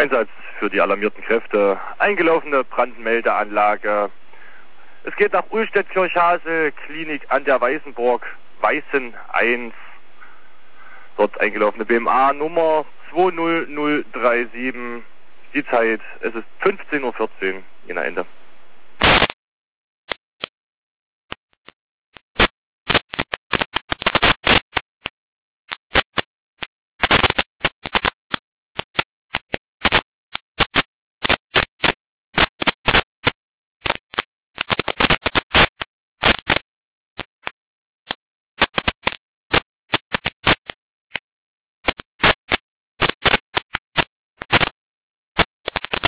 Einsatz für die alarmierten Kräfte. Eingelaufene Brandmeldeanlage. Es geht nach Ullstedt-Kirchhase, Klinik an der Weißenburg, Weißen 1. Dort eingelaufene BMA Nummer 20037. Die Zeit, es ist 15:14 Uhr, Jena Ende.